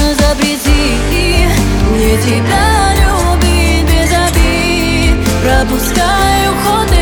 запрети мне тебя любить без обид. Пропускаю ход